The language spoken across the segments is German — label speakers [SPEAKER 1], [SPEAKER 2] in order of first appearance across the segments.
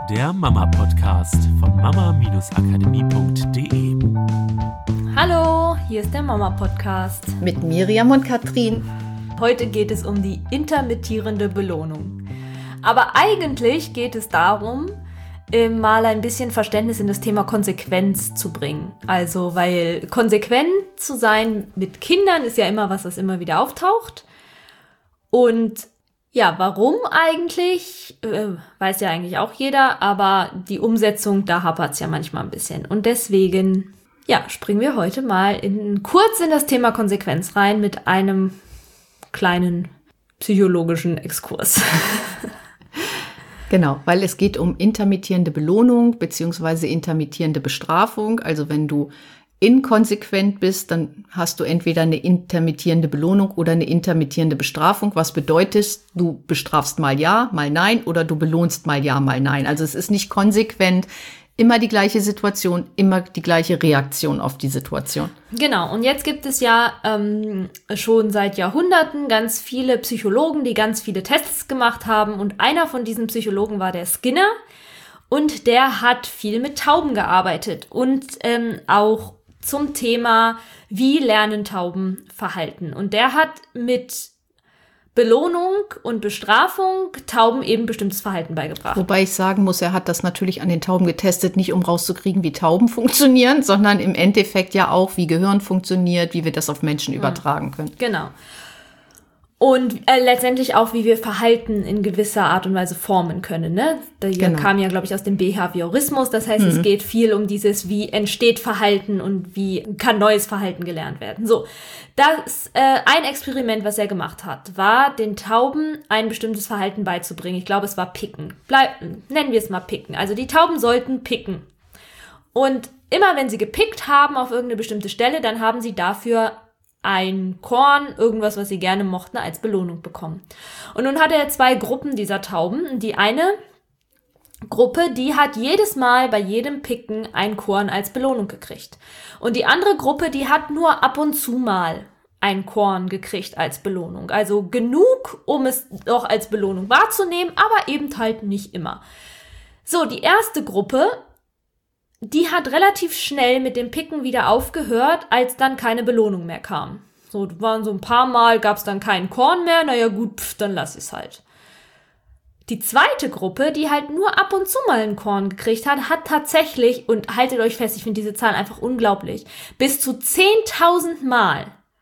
[SPEAKER 1] der Mama-Podcast von mama-akademie.de.
[SPEAKER 2] Hallo, hier ist der Mama-Podcast.
[SPEAKER 3] Mit Miriam und Katrin.
[SPEAKER 2] Heute geht es um die intermittierende Belohnung. Aber eigentlich geht es darum, mal ein bisschen Verständnis in das Thema Konsequenz zu bringen. Also, weil konsequent zu sein mit Kindern ist ja immer was, das immer wieder auftaucht. Und ja, warum eigentlich, weiß ja eigentlich auch jeder, aber die Umsetzung, da hapert es ja manchmal ein bisschen. Und deswegen, ja, springen wir heute mal kurz in das Thema Konsequenz rein mit einem kleinen psychologischen Exkurs.
[SPEAKER 3] Genau, weil es geht um intermittierende Belohnung bzw. intermittierende Bestrafung. Also wenn du inkonsequent bist, dann hast du entweder eine intermittierende Belohnung oder eine intermittierende Bestrafung. Was bedeutet, du bestrafst mal ja, mal nein oder du belohnst mal ja, mal nein. Also es ist nicht konsequent, immer die gleiche Situation, immer die gleiche Reaktion auf die Situation.
[SPEAKER 2] Genau, und jetzt gibt es ja schon seit Jahrhunderten ganz viele Psychologen, die ganz viele Tests gemacht haben. Und einer von diesen Psychologen war der Skinner. Und der hat viel mit Tauben gearbeitet und auch zum Thema, wie lernen Tauben Verhalten. Und der hat mit Belohnung und Bestrafung Tauben eben bestimmtes Verhalten beigebracht.
[SPEAKER 3] Wobei ich sagen muss, er hat das natürlich an den Tauben getestet, nicht um rauszukriegen, wie Tauben funktionieren, sondern im Endeffekt ja auch, wie Gehirn funktioniert, wie wir das auf Menschen übertragen können.
[SPEAKER 2] Genau. Und letztendlich auch, wie wir Verhalten in gewisser Art und Weise formen können. Ne? Der kam ja, glaube ich, aus dem Behaviorismus. Das heißt, es geht viel um dieses, wie entsteht Verhalten und wie kann neues Verhalten gelernt werden. So, das ein Experiment, was er gemacht hat, war, den Tauben ein bestimmtes Verhalten beizubringen. Ich glaube, es war Picken. Nennen wir es mal Picken. Also die Tauben sollten picken. Und immer wenn sie gepickt haben auf irgendeine bestimmte Stelle, dann haben sie dafür ein Korn, irgendwas, was sie gerne mochten, als Belohnung bekommen. Und nun hat er zwei Gruppen dieser Tauben. Die eine Gruppe, die hat jedes Mal bei jedem Picken ein Korn als Belohnung gekriegt. Und die andere Gruppe, die hat nur ab und zu mal ein Korn gekriegt als Belohnung. Also genug, um es auch als Belohnung wahrzunehmen, aber eben halt nicht immer. So, die erste Gruppe, die hat relativ schnell mit dem Picken wieder aufgehört, als dann keine Belohnung mehr kam. So, waren so ein paar Mal, gab es dann kein Korn mehr, naja gut, dann lass ich es halt. Die zweite Gruppe, die halt nur ab und zu mal ein Korn gekriegt hat, hat tatsächlich, und haltet euch fest, ich finde diese Zahlen einfach unglaublich, bis zu 10.000 Mal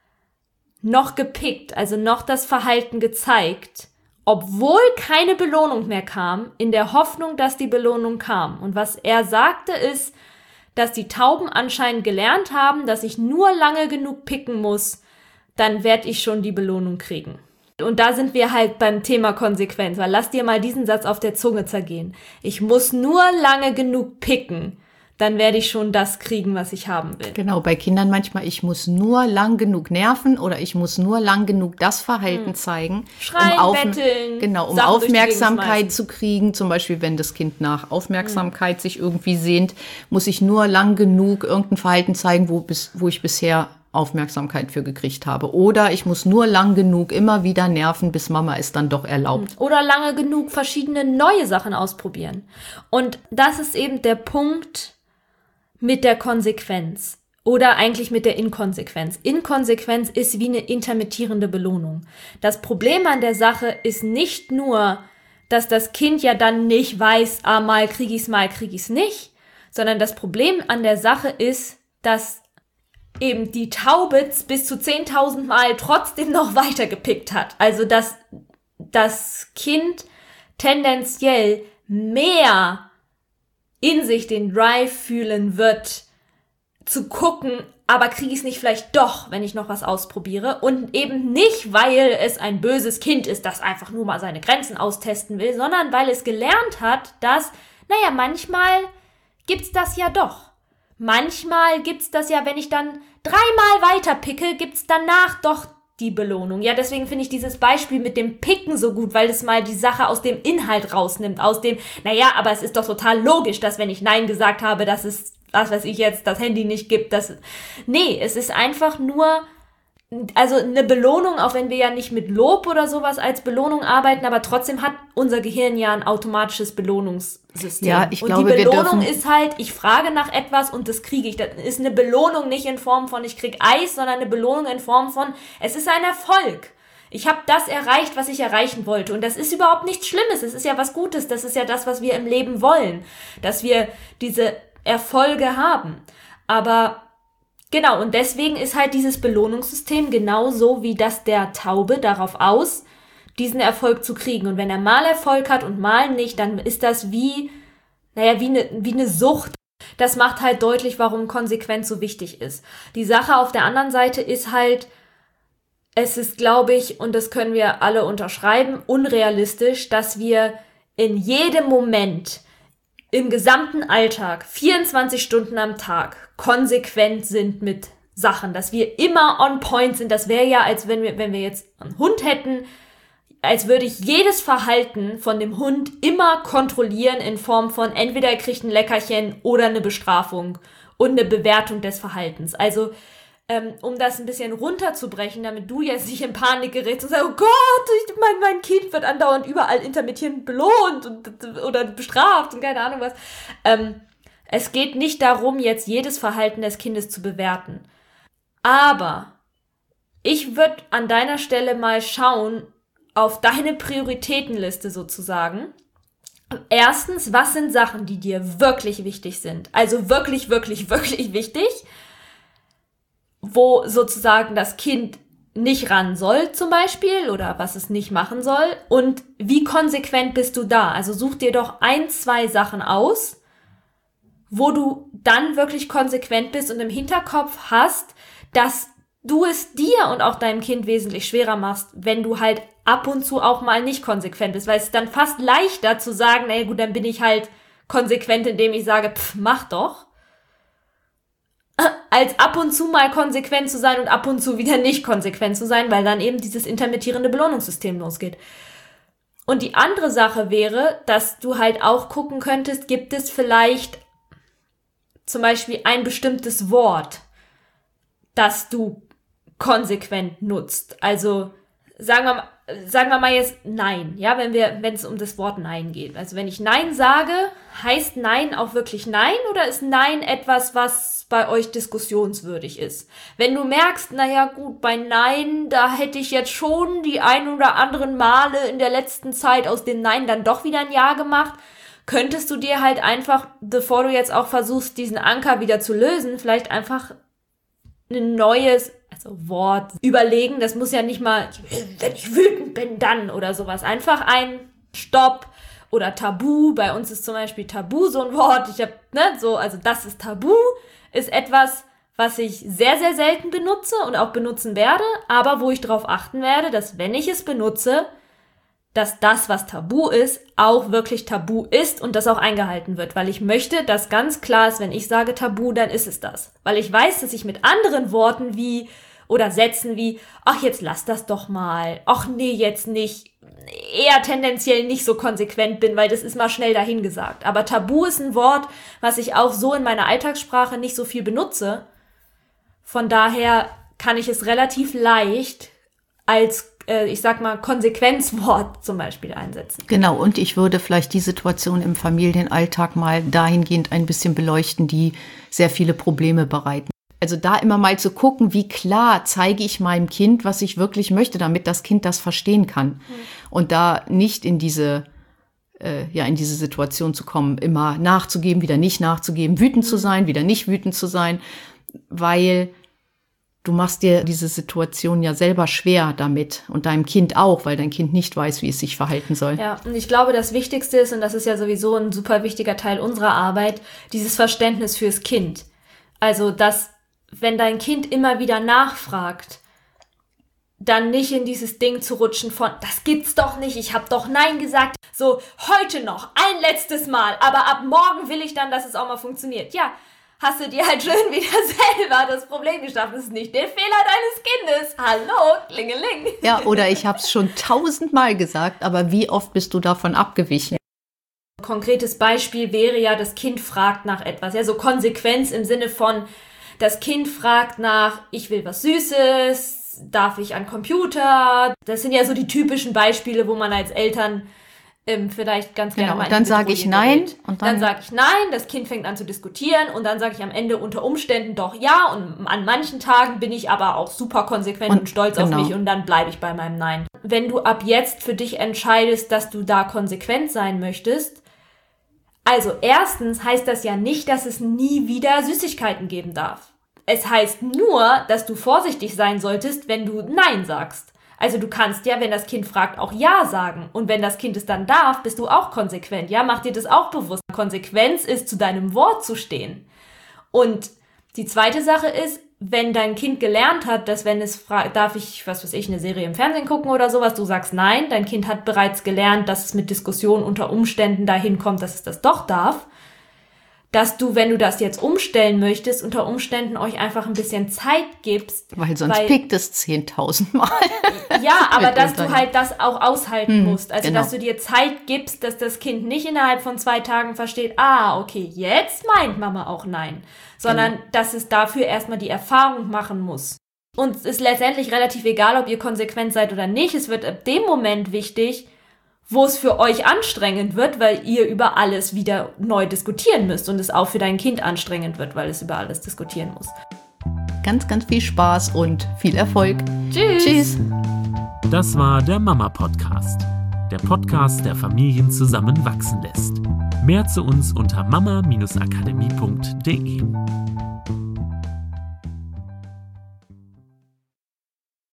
[SPEAKER 2] noch gepickt, also noch das Verhalten gezeigt, obwohl keine Belohnung mehr kam, in der Hoffnung, dass die Belohnung kam. Und was er sagte ist, dass die Tauben anscheinend gelernt haben, dass ich nur lange genug picken muss, dann werde ich schon die Belohnung kriegen. Und da sind wir halt beim Thema Konsequenz, weil lass dir mal diesen Satz auf der Zunge zergehen. Ich muss nur lange genug picken, dann werde ich schon das kriegen, was ich haben will.
[SPEAKER 3] Genau, bei Kindern manchmal, ich muss nur lang genug nerven oder ich muss nur lang genug das Verhalten zeigen.
[SPEAKER 2] Schreien, betteln.
[SPEAKER 3] Genau, um Aufmerksamkeit zu kriegen. Zum Beispiel, wenn das Kind nach Aufmerksamkeit sich irgendwie sehnt, muss ich nur lang genug irgendein Verhalten zeigen, wo ich bisher Aufmerksamkeit für gekriegt habe. Oder ich muss nur lang genug immer wieder nerven, bis Mama es dann doch erlaubt.
[SPEAKER 2] Oder lange genug verschiedene neue Sachen ausprobieren. Und das ist eben der Punkt mit der Konsequenz oder eigentlich mit der Inkonsequenz. Inkonsequenz ist wie eine intermittierende Belohnung. Das Problem an der Sache ist nicht nur, dass das Kind ja dann nicht weiß, mal krieg ich's nicht, sondern das Problem an der Sache ist, dass eben die Taube bis zu 10.000 Mal trotzdem noch weiter gepickt hat. Also, dass das Kind tendenziell mehr in sich den Drive fühlen wird, zu gucken, aber kriege ich es nicht vielleicht doch, wenn ich noch was ausprobiere. Und eben nicht, weil es ein böses Kind ist, das einfach nur mal seine Grenzen austesten will, sondern weil es gelernt hat, dass, manchmal gibt's das ja doch. Manchmal gibt's das ja, wenn ich dann 3 Mal weiter picke, gibt's danach doch die Belohnung. Ja, deswegen finde ich dieses Beispiel mit dem Picken so gut, weil es mal die Sache aus dem Inhalt rausnimmt, aus dem, aber es ist doch total logisch, dass wenn ich Nein gesagt habe, dass es, was weiß ich jetzt, das Handy nicht gibt, nee, es ist einfach nur also eine Belohnung, auch wenn wir ja nicht mit Lob oder sowas als Belohnung arbeiten, aber trotzdem hat unser Gehirn ja ein automatisches Belohnungssystem.
[SPEAKER 3] Ja, ich glaube,
[SPEAKER 2] und die Belohnung ist halt, ich frage nach etwas und das kriege ich. Das ist eine Belohnung nicht in Form von, ich krieg Eis, sondern eine Belohnung in Form von, es ist ein Erfolg. Ich habe das erreicht, was ich erreichen wollte. Und das ist überhaupt nichts Schlimmes. Es ist ja was Gutes. Das ist ja das, was wir im Leben wollen. Dass wir diese Erfolge haben. Aber genau, und deswegen ist halt dieses Belohnungssystem genauso wie das der Taube darauf aus, diesen Erfolg zu kriegen. Und wenn er mal Erfolg hat und mal nicht, dann ist das wie eine Sucht. Das macht halt deutlich, warum Konsequenz so wichtig ist. Die Sache auf der anderen Seite ist halt, es ist, glaube ich, und das können wir alle unterschreiben, unrealistisch, dass wir in jedem Moment im gesamten Alltag, 24 Stunden am Tag, konsequent sind mit Sachen, dass wir immer on point sind. Das wäre ja, als wenn wir jetzt einen Hund hätten, als würde ich jedes Verhalten von dem Hund immer kontrollieren in Form von entweder er kriegt ein Leckerchen oder eine Bestrafung und eine Bewertung des Verhaltens. Also um das ein bisschen runterzubrechen, damit du jetzt nicht in Panik gerätst und sagst, oh Gott, mein Kind wird andauernd überall intermittierend belohnt oder bestraft und keine Ahnung was. Es geht nicht darum, jetzt jedes Verhalten des Kindes zu bewerten. Aber ich würde an deiner Stelle mal schauen, auf deine Prioritätenliste sozusagen. Erstens, was sind Sachen, die dir wirklich wichtig sind? Also wirklich, wirklich, wirklich wichtig, wo sozusagen das Kind nicht ran soll zum Beispiel oder was es nicht machen soll und wie konsequent bist du da? Also such dir doch 1, 2 Sachen aus, wo du dann wirklich konsequent bist und im Hinterkopf hast, dass du es dir und auch deinem Kind wesentlich schwerer machst, wenn du halt ab und zu auch mal nicht konsequent bist, weil es ist dann fast leichter zu sagen, na gut, dann bin ich halt konsequent, indem ich sage, mach doch, als ab und zu mal konsequent zu sein und ab und zu wieder nicht konsequent zu sein, weil dann eben dieses intermittierende Belohnungssystem losgeht. Und die andere Sache wäre, dass du halt auch gucken könntest, gibt es vielleicht zum Beispiel ein bestimmtes Wort, das du konsequent nutzt. Also sagen wir mal jetzt Nein, ja, wenn es um das Wort Nein geht. Also wenn ich Nein sage, heißt Nein auch wirklich Nein oder ist Nein etwas, was bei euch diskussionswürdig ist? Wenn du merkst, naja gut, bei Nein, da hätte ich jetzt schon die ein oder anderen Male in der letzten Zeit aus dem Nein dann doch wieder ein Ja gemacht, könntest du dir halt einfach, bevor du jetzt auch versuchst, diesen Anker wieder zu lösen, vielleicht einfach ein neues Wort überlegen. Das muss ja nicht mal, wenn ich wütend bin, dann oder sowas. Einfach ein Stopp oder Tabu. Bei uns ist zum Beispiel Tabu so ein Wort. Also das ist Tabu, ist etwas, was ich sehr, sehr selten benutze und auch benutzen werde, aber wo ich darauf achten werde, dass wenn ich es benutze, dass das, was Tabu ist, auch wirklich Tabu ist und das auch eingehalten wird, weil ich möchte, dass ganz klar ist, wenn ich sage Tabu, dann ist es das. Weil ich weiß, dass ich mit anderen Worten wie oder Sätzen wie, ach, jetzt lass das doch mal, ach nee, jetzt nicht, eher tendenziell nicht so konsequent bin, weil das ist mal schnell dahingesagt. Aber Tabu ist ein Wort, was ich auch so in meiner Alltagssprache nicht so viel benutze. Von daher kann ich es relativ leicht als ich sag mal, Konsequenzwort zum Beispiel einsetzen.
[SPEAKER 3] Genau, und ich würde vielleicht die Situation im Familienalltag mal dahingehend ein bisschen beleuchten, die sehr viele Probleme bereiten. Also da immer mal zu gucken, wie klar zeige ich meinem Kind, was ich wirklich möchte, damit das Kind das verstehen kann. Und da nicht in diese Situation zu kommen, immer nachzugeben, wieder nicht nachzugeben, wütend zu sein, wieder nicht wütend zu sein, weil du machst dir diese Situation ja selber schwer damit und deinem Kind auch, weil dein Kind nicht weiß, wie es sich verhalten soll.
[SPEAKER 2] Ja, und ich glaube, das Wichtigste ist, und das ist ja sowieso ein super wichtiger Teil unserer Arbeit, dieses Verständnis fürs Kind. Also, dass, wenn dein Kind immer wieder nachfragt, dann nicht in dieses Ding zu rutschen von, das gibt's doch nicht, ich habe doch Nein gesagt, so, heute noch, ein letztes Mal, aber ab morgen will ich dann, dass es auch mal funktioniert. Ja, hast du dir halt schön wieder selber das Problem geschaffen. Das ist nicht der Fehler deines Kindes. Hallo, klingeling.
[SPEAKER 3] Ja, oder ich habe es schon 1000-mal gesagt, aber wie oft bist du davon abgewichen?
[SPEAKER 2] Ein konkretes Beispiel wäre ja, das Kind fragt nach etwas. Ja, so Konsequenz im Sinne von, das Kind fragt nach, ich will was Süßes, darf ich an Computer? Das sind ja so die typischen Beispiele, wo man als Eltern vielleicht ganz gerne mal
[SPEAKER 3] und dann sage ich nein.
[SPEAKER 2] Und dann sage ich nein, das Kind fängt an zu diskutieren und dann sage ich am Ende unter Umständen doch ja und an manchen Tagen bin ich aber auch super konsequent und stolz auf mich und dann bleibe ich bei meinem Nein. Wenn du ab jetzt für dich entscheidest, dass du da konsequent sein möchtest, also erstens heißt das ja nicht, dass es nie wieder Süßigkeiten geben darf. Es heißt nur, dass du vorsichtig sein solltest, wenn du Nein sagst. Also du kannst ja, wenn das Kind fragt, auch Ja sagen. Und wenn das Kind es dann darf, bist du auch konsequent. Ja, mach dir das auch bewusst. Konsequenz ist, zu deinem Wort zu stehen. Und die zweite Sache ist, wenn dein Kind gelernt hat, dass wenn es fragt, darf ich, was weiß ich, eine Serie im Fernsehen gucken oder sowas, du sagst nein, dein Kind hat bereits gelernt, dass es mit Diskussionen unter Umständen dahin kommt, dass es das doch darf, dass du, wenn du das jetzt umstellen möchtest, unter Umständen euch einfach ein bisschen Zeit gibst.
[SPEAKER 3] Weil sonst pickt es 10.000 Mal.
[SPEAKER 2] Ja, aber dass du halt das auch aushalten musst. Also, dass du dir Zeit gibst, dass das Kind nicht innerhalb von 2 Tagen versteht, okay, jetzt meint Mama auch nein. Sondern, dass es dafür erstmal die Erfahrung machen muss. Und es ist letztendlich relativ egal, ob ihr konsequent seid oder nicht. Es wird ab dem Moment wichtig, wo es für euch anstrengend wird, weil ihr über alles wieder neu diskutieren müsst und es auch für dein Kind anstrengend wird, weil es über alles diskutieren muss.
[SPEAKER 3] Ganz, ganz viel Spaß und viel Erfolg.
[SPEAKER 2] Tschüss.
[SPEAKER 3] Tschüss.
[SPEAKER 1] Das war der Mama-Podcast. Der Podcast, der Familien zusammen wachsen lässt. Mehr zu uns unter mama-akademie.de.